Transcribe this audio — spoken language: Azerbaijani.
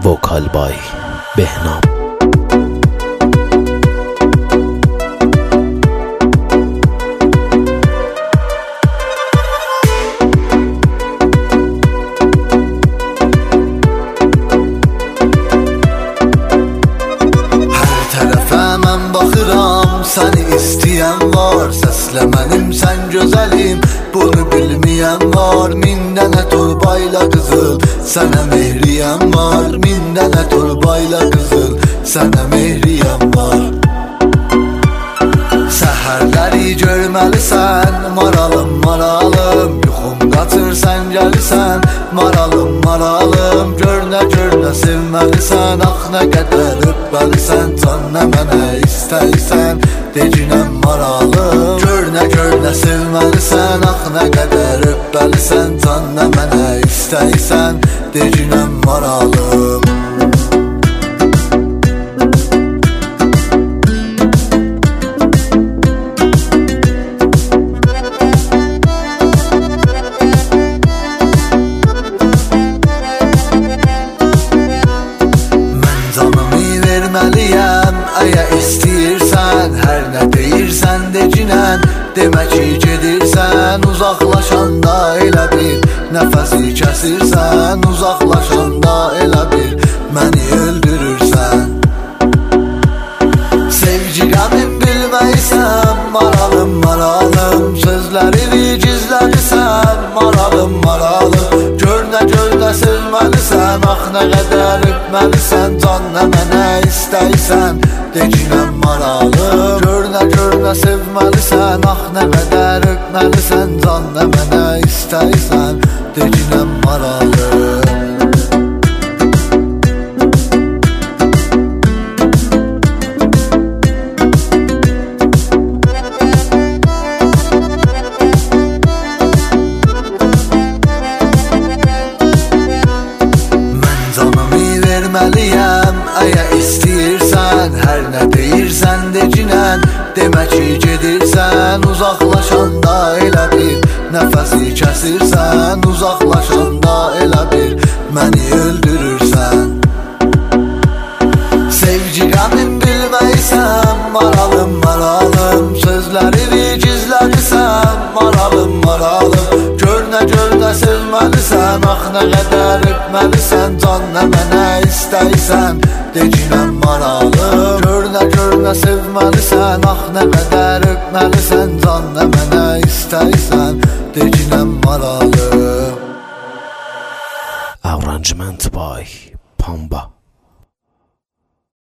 وکال بای بهنام. Səni istəyən var, səslə mənim sən gözəlim. Bunu bilməyən var, min dənə torbayla qızıl. Sənə mehriyəm var, min dənə torbayla qızıl. Sənə mehriyəm var. Səhərləri görməlisən, maralım, maralım. Yuxum qaçır, sən gəlirsən, maralım, maralım. Görünə sevməlisən, ax nə qədər öpməlisən. Can nə mənə istəyirsən, decinəm maralım. Görünə sevməlisən, ax nə qədər öpməlisən. Can nə mənə istəyirsən, decinəm maralım. Verməliyəm, əgər istəyirsən. Hər nə deyirsən decinən, demək ki gedirsən. Uzaqlaşanda elə bir nəfəsi kəsirsən. Uzaqlaşanda elə bir məni öldürürsən. Sevgi qəmin bilməysən, maralım, maralım. Sözlərini gizlədirsən, maralım, maralım. Görünə sevməlisən, ax nə qədər öpməlisən. Can nə mənə istəyirsən, decinəm maralım. Görünə sevməlisən, ax nə qədər öpməlisən. Can nə mənə istəyirsən, decinəm maralım. Verməliyəm, əgər istəyirsən. Hər nə deyirsən decinən, demək ki gedirsən. Uzaqlaşanda elə bir nəfəsi kəsirsən. Uzaqlaşanda elə bir məni öldürürsən. Sevgi qəmin bilməysən, maralım, maralım. Sözlərini gizlədirsən, maralım, maralım. Görünə sevməlisən, ax nə qədər öpməlisən. Can nə mənə istəyirsən, decinəm maralım. Görünə sevməlisən, ax nə qədər öpməlisən. Can nə mənə istəyirsən, decinəm maralım. Arrangement by Pamba.